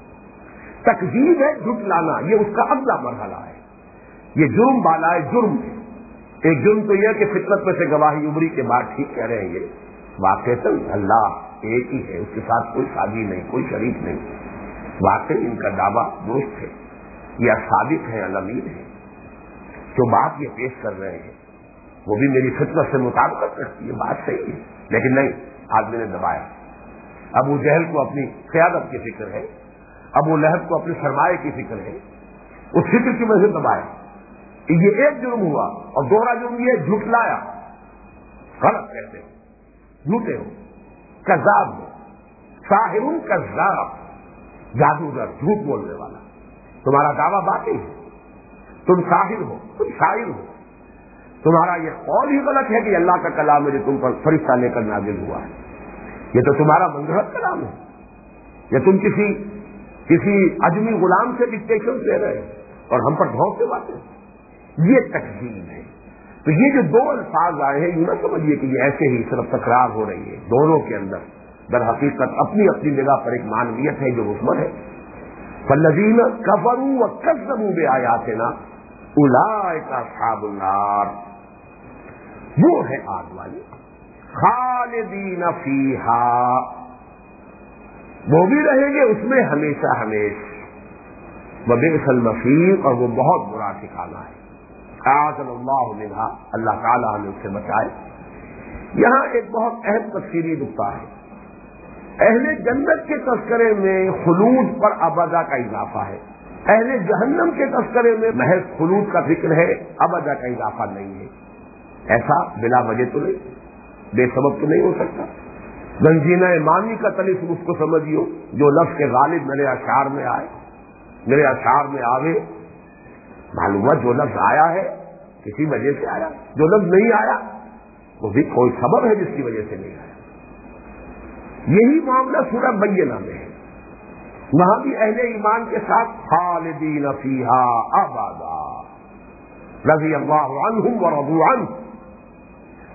تکذیب ہے، جھٹلانا، یہ اس کا اگلا مرحلہ ہے. یہ جرم بالا ہے، جرم ہے. ایک جرم تو یہ کہ فطرت میں سے گواہی ابری کے بعد ٹھیک کہہ رہے ہیں یہ واقعتاً اللہ ایک ہی ہے، اس کے ساتھ کوئی ساجی نہیں، کوئی شریک نہیں. واقعی ان کا دعویٰ درست ہے، یہ ثابت ہے، الامین ہے. جو بات یہ پیش کر رہے ہیں وہ بھی میری فطرت سے مطابقت رکھتی ہے، بات صحیح ہے. لیکن نہیں، آدمی نے دبایا. ابو جہل کو اپنی قیادت کی فکر ہے، ابو لہب کو اپنے سرمایہ کی فکر ہے، اس فکر کی وجہ سے دبایا. یہ ایک جرم ہوا. اور دوسرا جرم یہ جھٹلایا. غلط کہتے ہو، جھوٹے ہو، کذاب ہو، ساحر کذاب، جادوگر، جھوٹ بولنے والا. تمہارا دعویٰ باطل ہے، تم ساحر ہو، تم شاعر ہو. تمہارا یہ قول ہی غلط ہے کہ اللہ کا کلام ہے جو تم پر فرشتہ لے کر نازل ہوا ہے. یہ تو تمہارا منگڑت کلام ہے. یا تم کسی کسی اجمی غلام سے ڈکٹیشن لے رہے ہیں اور ہم پر ڈھونک سے باتیں. یہ تکذیب ہے. تو یہ جو دو الفاظ آئے ہیں یوں نہ سمجھیے کہ یہ ایسے ہی صرف تکرار ہو رہی ہے. دونوں کے اندر در حقیقت اپنی اپنی جگہ پر ایک معنویت ہے جو مثبت ہے. فالذین کفروا وکذبوا بآیاتنا اولئک اصحاب النار، وہ ہے آگ والی. خالدین فیہا، وہ بھی رہیں گے اس میں ہمیشہ ہمیشہ. وبئس المصیر، اور وہ بہت برا ٹھکانہ ہے. اعاذنا اللہ منہا، اللہ تعالیٰ ہمیں اس سے بچائے. یہاں ایک بہت اہم تفصیلی نقطہ ہے. اہل جنت کے تذکرے میں خلود پر ابدا کا اضافہ ہے. اہل جہنم کے تذکرے میں محض خلود کا ذکر ہے، ابدا کا اضافہ نہیں ہے. ایسا بلا وجہ تو نہیں، بے سبب تو نہیں ہو سکتا. گنجینہ مانی کا طلسم اس کو سمجھیو جو لفظ کے غالب میرے اشعار میں آئے، میرے اشعار میں آوے. معلوم ہوا جو لفظ آیا ہے کسی وجہ سے آیا، جو لفظ نہیں آیا وہ بھی کوئی سبب ہے جس کی وجہ سے نہیں آیا. یہی معاملہ سورہ بینہ میں ہے. وہاں بھی اہل ایمان کے ساتھ خالدین فیہا ابدا، رضی اللہ عنہم ورضوا عنہ.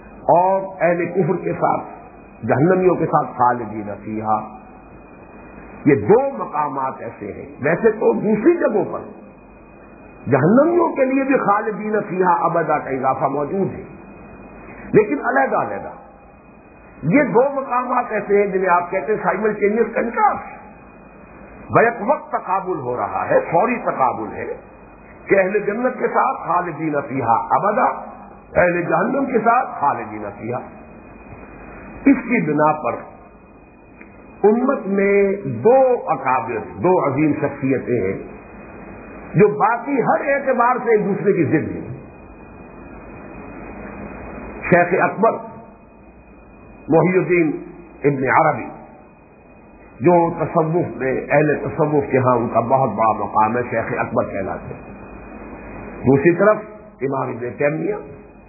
اور اہل کفر کے ساتھ، جہنمیوں کے ساتھ خالدین فیہا. یہ دو مقامات ایسے ہیں. ویسے تو دوسری جگہوں پر جہنمیوں کے لیے بھی خالدین فیہا ابدا کا اضافہ موجود ہے، لیکن علیحدہ علیحدہ. یہ دو مقامات ایسے ہیں جنہیں آپ کہتے ہیں سائملٹینیس کنٹراسٹ. بیک وقت تقابل ہو رہا ہے، فوری تقابل ہے کہ اہل جنت کے ساتھ خالدین فیہا ابدا، اہل جہنم کے ساتھ خالدین فیہا. اس کی بنا پر امت میں دو اکابر، دو عظیم شخصیتیں ہیں جو باقی ہر اعتبار سے ایک دوسرے کی ضد ہیں. شیخ اکبر محی الدین ابن عربی، جو تصوف میں اہل تصوف کے ہاں ان کا بہت بڑا مقام ہے، شیخ اکبر کہلاتے ہیں. دوسری طرف امام ابن تیمیہ،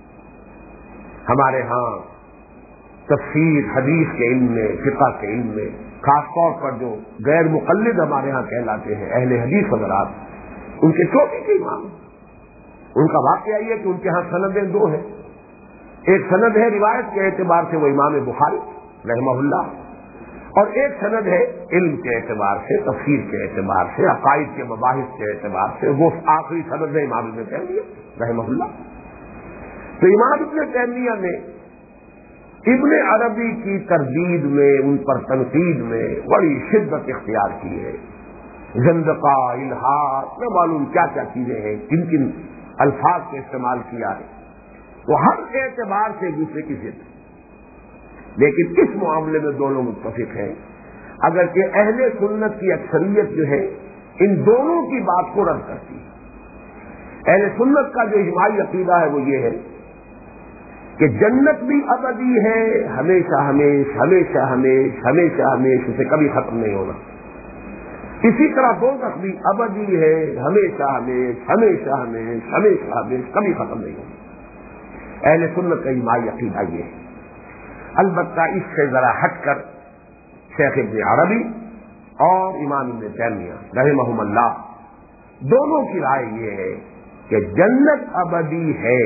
ہمارے ہاں تفسیر حدیث کے علم میں، فقہ کے علم میں، خاص طور پر جو غیر مقلد ہمارے ہاں کہلاتے ہیں اہل حدیث حضرات، ان کے چوٹی کے امام. ان کا واقعہ یہ ہے کہ ان کے ہاں سندیں دو ہیں. ایک سند ہے روایت کے اعتبار سے وہ امام بخاری رحمہ اللہ، اور ایک سند ہے علم کے اعتبار سے، تفسیر کے اعتبار سے، عقائد کے مباحث کے اعتبار سے، وہ آخری سند ہے امام ابن تیمیہ رحمہ اللہ. تو امام ابن تیمیہ نے ابن عربی کی تردید میں، ان پر تنقید میں بڑی شدت اختیار کی ہے. زندقہ، الحاد، نہ معلوم کیا کیا چیزیں ہیں، کن کن الفاظ کا استعمال کیا ہے. وہ ہر اعتبار سے ایک دوسرے کی ضد ہے. لیکن اس معاملے میں دونوں متفق ہیں، اگرچہ اہل سنت کی اکثریت جو ہے ان دونوں کی بات کو رد کرتی ہے. اہل سنت کا جو اجماعی عقیدہ ہے وہ یہ ہے کہ جنت بھی ابدی ہے، ہمیشہ ہمیشہ ہمیشہ ہمیشہ ہمیشہ ہمیشہ اسے کبھی ختم نہیں ہونا. اسی طرح دوزخ بھی ابدی ہے، ہمیشہ ہمیشہ ہمیشہ ہمیشہ ہمیشہ ہمیشہ کبھی ختم نہیں ہونا. اہل سنت کا اجماعی عقیدہ یہ ہے. البتہ اس سے ذرا ہٹ کر شیخ ابن عربی اور امام ابن تیمیہ رحمہم اللہ دونوں کی رائے یہ ہے کہ جنت ابدی ہے،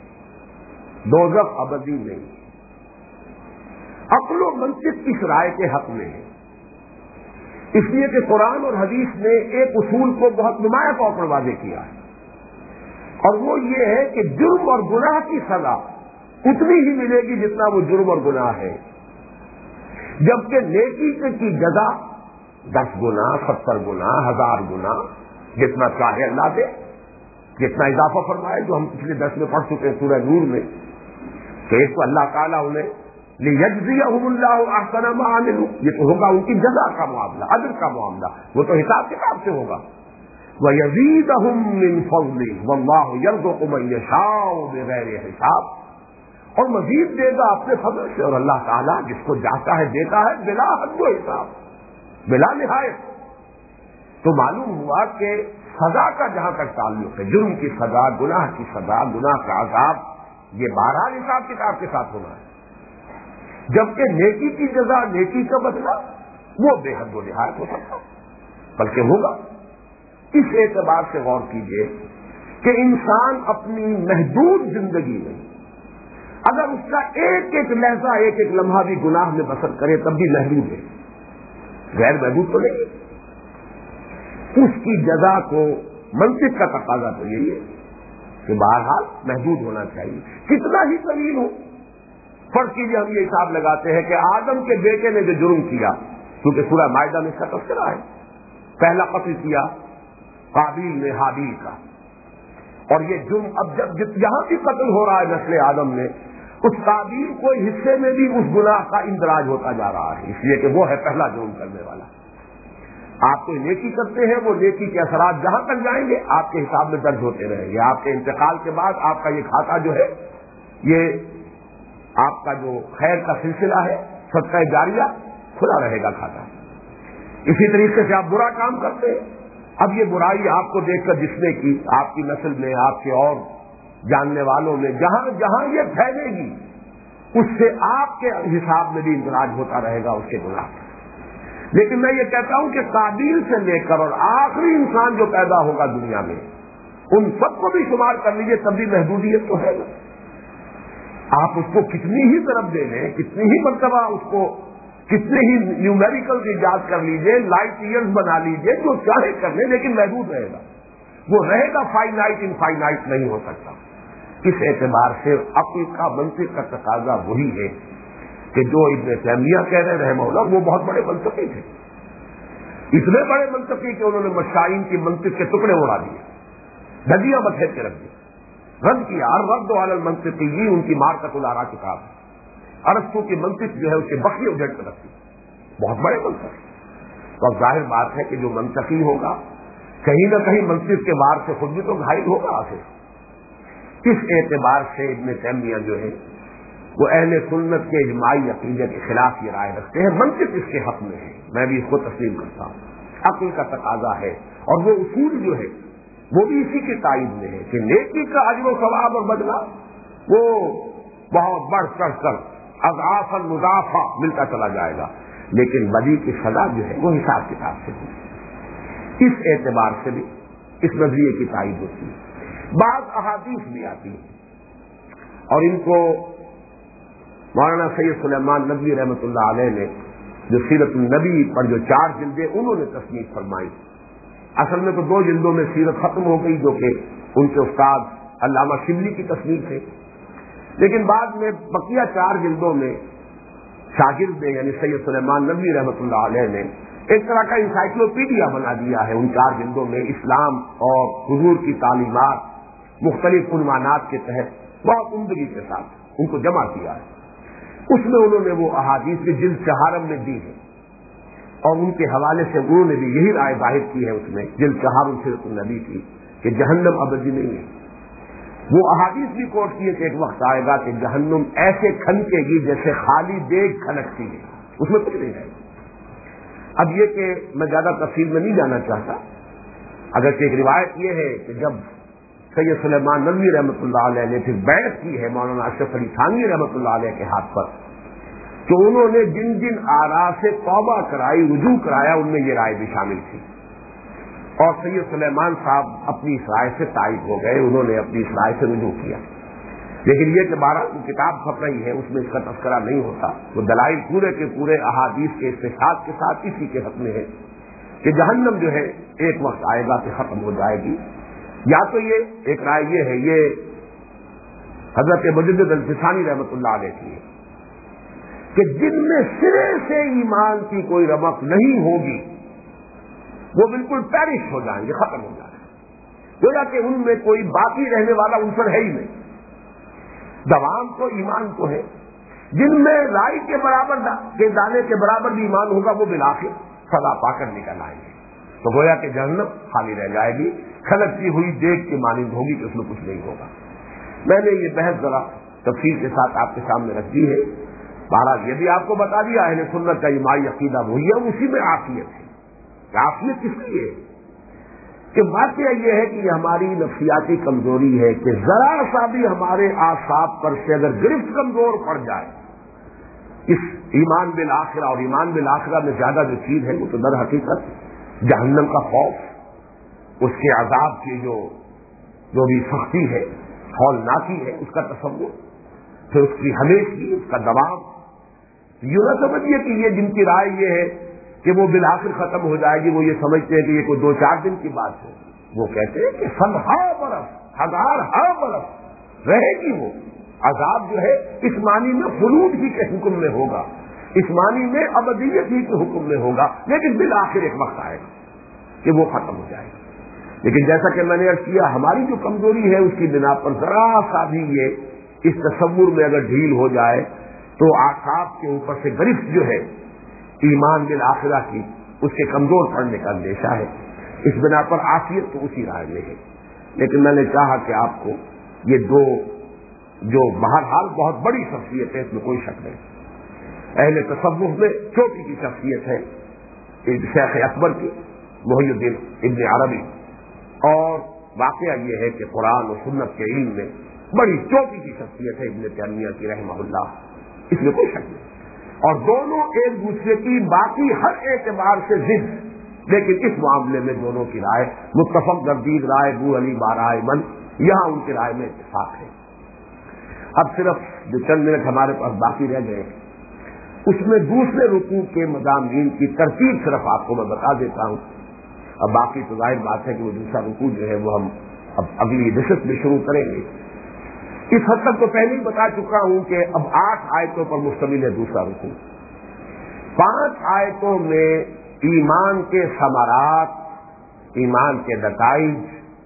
دوزخ ابدی نہیں. عقل و منطق اس رائے کے حق میں ہے، اس لیے کہ قرآن اور حدیث نے ایک اصول کو بہت نمایاں طور پر واضح کیا ہے، اور وہ یہ ہے کہ جرم اور گناہ کی سزا اتنی ہی ملے گی جتنا وہ جرم اور گناہ ہے، جبکہ نیکی کی جزا دس گنا، ستر گنا، ہزار گنا، جتنا چاہے اللہ دے. جتنا اضافہ فرمائے جو ہم پچھلے درس میں پڑھ چکے ہیں سورہ نور میں، کہ ایک تو اللہ تعالیٰ انہیں لِيَجْزِيَهُمُ اللَّهُ أَحْسَنَ مَا عَمِلُوا، یہ تو ہوگا ان کی جزا کا معاملہ، اجر کا معاملہ، وہ تو حساب کتاب سے ہوگا. وَيَزِيدَهُم مِّن فَضْلِهِ وَاللَّهُ يَرْزُقُ مَن يَشَاءُ بِغَيْرِ حِسَاب، اور مزید دے گا اپنے فضل سے، اور اللہ تعالیٰ جس کو چاہتا ہے دیتا ہے بلا حد و حساب، بلا نہایت. تو معلوم ہوا کہ سزا کا جہاں تک تعلق ہے، جرم کی سزا، گناہ کی سزا، گناہ کا عذاب، یہ بہرحال حساب کتاب کے ساتھ ہونا ہے، جبکہ نیکی کی جزا، نیکی کا بدلہ وہ بے حد و نہایت ہو سکتا، بلکہ ہوگا. اس اعتبار سے غور کیجئے کہ انسان اپنی محدود زندگی میں اگر اس کا ایک ایک لہجہ، ایک ایک لمحہ بھی گناہ میں بسر کرے تب بھی محدود ہے، غیر محدود تو نہیں. اس کی جزا کو منطق کا تقاضا تو یہی ہے کہ بہرحال محدود ہونا چاہیے، کتنا ہی طویل ہو. فرض کیجیے ہم یہ حساب لگاتے ہیں کہ آدم کے بیٹے نے جو جرم کیا، کیونکہ سورہ مائدہ میں اس کا تذکرہ ہے، پہلا قتل کیا قابیل نے حابیل کا، اور یہ جرم اب جب یہاں بھی قتل ہو رہا ہے نسل آدم میں، اس قابیل کو حصے میں بھی اس گناہ کا اندراج ہوتا جا رہا ہے، اس لیے کہ وہ ہے پہلا جرم کرنے والا. آپ کوئی نیکی کرتے ہیں، وہ نیکی کے اثرات جہاں تک جائیں گے آپ کے حساب میں درج ہوتے رہیں گے. آپ کے انتقال کے بعد آپ کا یہ کھاتا جو ہے، یہ آپ کا جو خیر کا سلسلہ ہے، صدقہ جاریہ، کھلا رہے گا کھاتا. اسی طریقے سے آپ برا کام کرتے ہیں، اب یہ برائی آپ کو دیکھ کر جس نے کی، آپ کی نسل میں، آپ کے اور جاننے والوں میں، جہاں جہاں یہ پھیلے گی اس سے آپ کے حساب میں بھی اندراج ہوتا رہے گا اس کے گناہ. لیکن میں یہ کہتا ہوں کہ قابیل سے لے کر اور آخری انسان جو پیدا ہوگا دنیا میں، ان سب کو بھی شمار کر لیجیے تب بھی محدودیت تو ہے نا. آپ اس کو کتنی ہی طرف دے لیں، کتنی ہی مرتبہ اس کو کتنے ہی نیومیریکل ایجاد کر لیجئے، لائٹ ایئرز بنا لیجئے، جو چاہے کر لیں، لیکن محدود رہے گا، وہ رہے گا فائنائٹ انفائنائٹ نہیں ہو سکتا۔ اس اعتبار سے عقل کا منطق کا تقاضا وہی ہے کہ جو ابن تیمیہ کہہ رہے رحمہ اللہ، وہ بہت بڑے منطقی تھے، اتنے بڑے منطقی کہ انہوں نے مشائین کی منطق کے ٹکڑے اڑا دیے، دھجیاں بکھیر کے رکھ دی، رد کیا۔ الرد علی المنطقی، ان کی مارکۃ الآراء کتاب ہے۔ ارسطو کی منطق جو ہے اسے بخیے اجڑ کر رکھ دی، بہت بڑے منطقی۔ تو اب ظاہر بات ہے کہ جو منطقی ہوگا کہیں نہ کہیں منطق کے وار سے خود بھی تو گھائل ہوگا آخر۔ اس اعتبار سے ابن تیمیہ جو ہے وہ اہل سنت کے اجماعی عقیدے کے خلاف یہ رائے رکھتے ہیں، منطق اس کے حق میں ہے، میں بھی اس کو تسلیم کرتا ہوں، عقل کا تقاضا ہے، اور وہ اصول جو ہے وہ بھی اسی کی تائید میں ہے کہ نیکی کا اجر و ثواب اور بدلہ وہ بہت بڑھ چڑھ کر اضعافا مضاعفہ ملتا چلا جائے گا، لیکن بدی کی سزا جو ہے وہ حساب کتاب سے ہوگی۔ اس اعتبار سے بھی اس نظریے کی تائید ہوتی ہے۔ بعض احادیث بھی آتی ہیں اور ان کو مولانا سید سلیمان ندوی رحمۃ اللہ علیہ نے جو سیرت النبی پر جو چار جلدیں انہوں نے تصنیف فرمائی، اصل میں تو دو جلدوں میں سیرت ختم ہو گئی جو کہ ان کے استاد علامہ شبلی کی تصنیف ہے، لیکن بعد میں بقیہ چار جلدوں میں شاگرد یعنی سید سلیمان ندوی رحمۃ اللہ علیہ نے ایک طرح کا انسائکلوپیڈیا بنا دیا ہے ان چار جلدوں میں، اسلام اور حضور کی تعلیمات مختلف عنوانات کے تحت بہت عمدگی کے ساتھ ان کو جمع کیا ہے۔ اس میں انہوں نے وہ احادیث کی جلد چہارم میں دی ہے اور ان کے حوالے سے انہوں نے بھی یہی رائے ظاہر کی ہے اس میں جلد چہارم سیرت النبی کی کہ جہنم ابدی نہیں ہے۔ وہ احادیث بھی کوٹ کیے کہ ایک وقت آئے گا کہ جہنم ایسے کھنکے گی جیسے خالی دیگ کھنکتی ہے، اس میں کچھ نہیں رہے گا۔ اب یہ کہ میں زیادہ تفصیل میں نہیں جانا چاہتا، اگرچہ ایک روایت یہ ہے کہ جب سید سلیمان ندوی رحمۃ اللہ علیہ نے پھر بیعت کی ہے مولانا اشرف علی تھانوی رحمۃ اللہ علیہ کے ہاتھ پر، تو انہوں نے جن جن آراء سے توبہ کرائی، رجوع کرایا، ان میں یہ رائے بھی شامل تھی، اور سید سلیمان صاحب اپنی اس رائے سے تائید ہو گئے، انہوں نے اپنی اس رائے سے رجوع کیا۔ لیکن یہ کہ بارہ کی کتاب چھپ رہی ہے اس میں اس کا تذکرہ نہیں ہوتا، وہ دلائل پورے کے پورے احادیث کے استشہاد کے ساتھ اسی کے حق میں ہے کہ جہنم جو ہے ایک وقت آئے گا کہ ختم ہو جائے گی۔ یا تو یہ ایک رائے یہ ہے، یہ حضرت مجدد الفسانی رحمۃ اللہ علیہ کی ہے کہ جن میں سرے سے ایمان کی کوئی رمق نہیں ہوگی وہ بالکل پیرش ہو جائیں گے، ختم ہو جائیں گے، گویا کہ ان میں کوئی باقی رہنے والا عنصر ہے ہی نہیں۔ دوام تو ایمان تو ہے، جن میں رائی کے برابر کے دانے کے برابر بھی ایمان ہوگا وہ بالآخر سزا پا کر نکل آئیں گے، تو گویا کہ جہنم خالی رہ جائے گی، کھلکتی ہوئی دیگ کے مانند ہوگی کہ اس میں کچھ نہیں ہوگا۔ میں نے یہ بحث ذرا تفصیل کے ساتھ آپ کے سامنے رکھ دی ہے۔ بہرحال یہ بھی آپ کو بتا دیا اہل سنت کا اجماعی عقیدہ وہی ہے، اسی میں عافیت ہے۔ عافیت کس لیے ہے کہ واقعہ یہ ہے کہ یہ ہماری نفسیاتی کمزوری ہے کہ ذرا سا بھی ہمارے اعصاب پر سے اگر گرفت کمزور پڑ جائے اس ایمان بالآخرہ، اور ایمان بالآخرہ میں زیادہ جو چیز ہے وہ تو در حقیقت جہنم کا خوف، اس کے عذاب کی جو جو بھی سختی ہے، ہولناکی ہے، اس کا تصور، پھر اس کی ہمیشگی، اس کا دباؤ، یوں نہ سمجھیے کہ یہ جن کی رائے یہ ہے کہ وہ بالآخر ختم ہو جائے گی، وہ یہ سمجھتے ہیں کہ یہ کوئی دو چار دن کی بات ہے۔ وہ کہتے ہیں کہ سب ہا برس ہزار ہا برس رہے گی وہ عذاب جو ہے، اس معنی میں خلود ہی کے حکم میں ہوگا، اس معنی میں ابدیت ہی کے حکم میں ہوگا، لیکن بالآخر ایک وقت آئے گا کہ وہ ختم ہو جائے گا۔ لیکن جیسا کہ میں نے عرض کیا، ہماری جو کمزوری ہے اس کی بنا پر ذرا سا بھی یہ اس تصور میں اگر ڈھیل ہو جائے تو اعصاب کے اوپر سے گرفت جو ہے ایمان بالآخرہ کی، اس کے کمزور پڑنے کا اندیشہ ہے۔ اس بنا پر عافیت تو اسی رائے میں ہے۔ لیکن میں نے چاہا کہ آپ کو یہ دو جو بہرحال بہت بڑی شخصیت ہے، اس میں کوئی شک نہیں، اہل تصوف میں چھوٹی کی شخصیت ہے شیخ اکبر کی، محی الدین ابن عربی، اور واقعہ یہ ہے کہ قرآن و سنت کے علم میں بڑی چوٹی کی شخصیت ہے ابن تیمیہ کی رحمہ اللہ، اس میں کوئی شک نہیں، اور دونوں ایک دوسرے کی باقی ہر اعتبار سے ضد، لیکن اس معاملے میں دونوں کی رائے متفق گردید رائے بو علی بارائے من، یہاں ان کی رائے میں اتفاق ہے۔ اب صرف جو چند منٹ ہمارے پاس باقی رہ گئے، اس میں دوسرے رکوع کے مضامین کی ترتیب صرف آپ کو میں بتا دیتا ہوں. اب باقی تو ظاہر بات ہے کہ وہ دوسرا رکوع جو ہے وہ ہم اب اگلی نشست میں شروع کریں گے. اس حد تک تو پہلے ہی بتا چکا ہوں کہ اب آٹھ آیتوں پر مشتمل ہے دوسرا رکوع. پانچ آیتوں میں ایمان کے ثمرات، ایمان کے نتائج،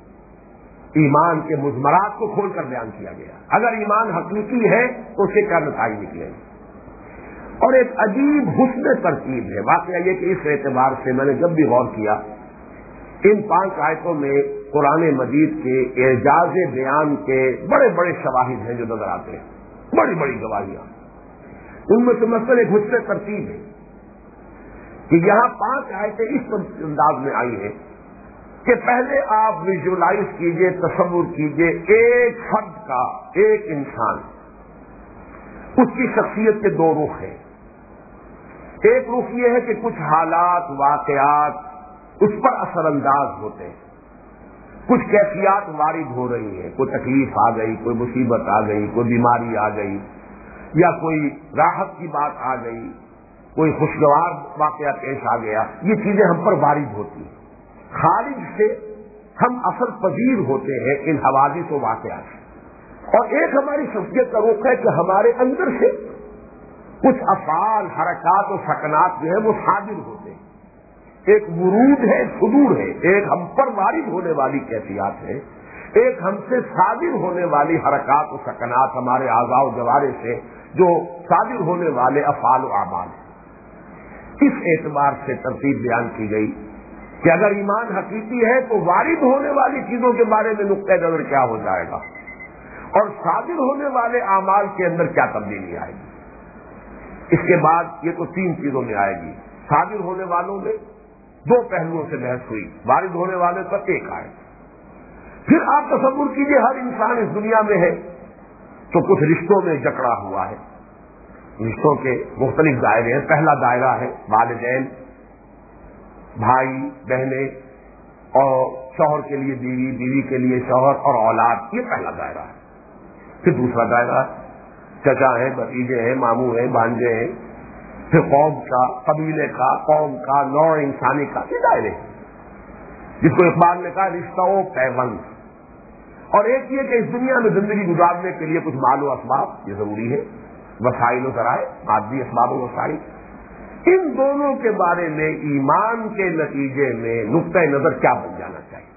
ایمان کے مضمرات کو کھول کر بیان کیا گیا. اگر ایمان حقیقی ہے تو اسے کیا نتائج نکلیں گے. اور ایک عجیب حسن ترتیب ہے. واقعہ یہ کہ اس اعتبار سے میں نے جب بھی غور کیا، ان پانچ آیتوں میں قرآن مجید کے اعجاز بیان کے بڑے بڑے شواہد ہیں جو نظر آتے ہیں، بڑی بڑی گواہیاں. ان میں سے مثلاً ایک حسن ترتیب ہے کہ یہاں پانچ آیتیں اس انداز میں آئی ہیں کہ پہلے آپ ویژولائز کیجئے، تصور کیجئے ایک فرد کا، ایک انسان، اس کی شخصیت کے دو رخ ہیں. ایک رخ یہ ہے کہ کچھ حالات، واقعات اس پر اثر انداز ہوتے ہیں، کچھ کیفیات وارد ہو رہی ہیں، کوئی تکلیف آ گئی، کوئی مصیبت آ گئی، کوئی بیماری آ گئی، یا کوئی راحت کی بات آ گئی، کوئی خوشگوار واقعہ پیش آ گیا. یہ چیزیں ہم پر وارد ہوتی ہیں. خارج سے ہم اثر پذیر ہوتے ہیں ان حوادث و واقعات سے. اور ایک ہماری شخصیت کا رخ ہے کہ ہمارے اندر سے کچھ افعال، حرکات و سکنات جو ہے وہ صادر ہوتے ہیں. ایک ورود ہے، صدور ہے. ایک ہم پر وارد ہونے والی کیفیات ہے، ایک ہم سے صادر ہونے والی حرکات و سکنات، ہمارے اعضاء و جوارح سے جو صادر ہونے والے افعال و اعمال ہیں. اس اعتبار سے ترتیب بیان کی گئی کہ اگر ایمان حقیقی ہے تو وارد ہونے والی چیزوں کے بارے میں نقطہ نظر کیا ہو جائے گا، اور صادر ہونے والے اعمال کے اندر کیا تبدیلی آئے گی. اس کے بعد یہ تو تین چیزوں میں آئے گی. صادر ہونے والوں میں دو پہلوؤں سے بحث ہوئی، وارد ہونے والے پر ایک آئے. پھر آپ تصور کیجئے ہر انسان اس دنیا میں ہے تو کچھ رشتوں میں جکڑا ہوا ہے. رشتوں کے مختلف دائرے ہیں. پہلا دائرہ ہے والدین، بھائی بہنیں، اور شوہر کے لیے بیوی، بیوی کے لیے شوہر اور اولاد. یہ پہلا دائرہ ہے. پھر دوسرا دائرہ چچا ہیں، بھتیجے ہیں، ماموں ہیں، بھانجے ہیں. پھر قوم کا، قبیلے کا، قوم کا، نوع انسانی کا. یہ دائرے ہیں جس کو اقبال نے کہا رشتہ و پیوند. اور ایک یہ کہ اس دنیا میں زندگی گزارنے کے لیے کچھ مال و اسباب یہ ضروری ہے، وسائل و ذرائع، مادی اسباب و وسائل. ان دونوں کے بارے میں ایمان کے نتیجے میں نقطۂ نظر کیا بن جانا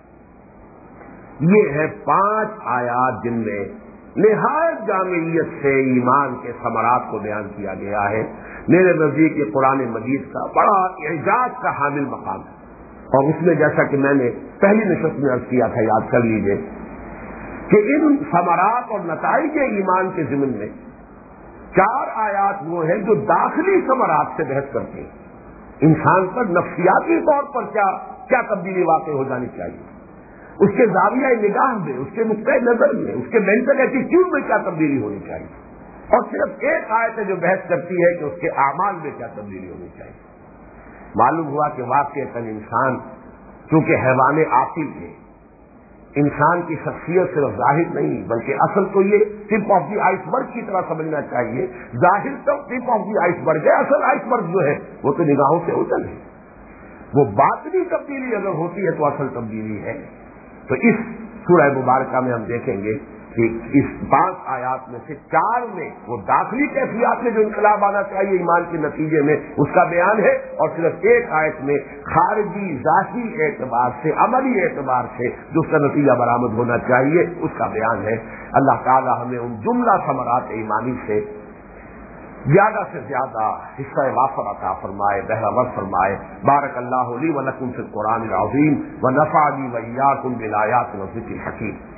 چاہیے. یہ ہے پانچ آیات جن میں نہایت جامعیت سے ایمان کے ثمرات کو بیان کیا گیا ہے. میرے نزدیک یہ قرآن مجید کا بڑا اعجاز کا حامل مقام ہے. اور اس میں جیسا کہ میں نے پہلی نشست میں عرض کیا تھا، یاد کر لیجیے کہ ان ثمرات اور نتائج ایمان کے ضمن میں چار آیات وہ ہیں جو داخلی ثمرات سے بحث کرتے ہیں. انسان پر نفسیاتی طور پر کیا کیا تبدیلی واقع ہو جانی چاہیے، اس کے زاویہ نگاہ میں، اس کے نقطۂ نظر میں، اس کے مینٹل ایٹیٹیوڈ میں کیا تبدیلی ہونی چاہیے. اور صرف ایک آیت ہے جو بحث کرتی ہے کہ اس کے اعمال میں کیا تبدیلی ہونی چاہیے. معلوم ہوا کہ واقعتاً انسان چونکہ حیوان عاقل ہے، انسان کی شخصیت صرف ظاہر نہیں بلکہ اصل تو یہ ٹپ آف دی آئس برگ کی طرح سمجھنا چاہیے. ظاہر تو ٹپ آف دی آئس برگ ہے، اصل آئس برگ جو ہے وہ تو نگاہوں سے اوجھل ہے. وہ باطنی تبدیلی اگر ہوتی ہے تو اصل تبدیلی ہے. تو اس سورہ مبارکہ میں ہم دیکھیں گے کہ اس پانچ آیات میں سے چار میں وہ داخلی کیفیات میں جو انقلاب آنا چاہیے ایمان کے نتیجے میں اس کا بیان ہے، اور صرف ایک آیت میں خارجی ذاتی اعتبار سے، عملی اعتبار سے جو اس کا نتیجہ برآمد ہونا چاہیے اس کا بیان ہے. اللہ تعالی ہمیں ان جملہ ثمرات ایمانی سے زیادہ سے زیادہ حصہ وافر عطا فرمائے، بہرہ فرمائے. بارک اللہ لی و لکم فی القرآن العظیم و نفعنی و ایاکم بالآیات و الذکر الحکیم.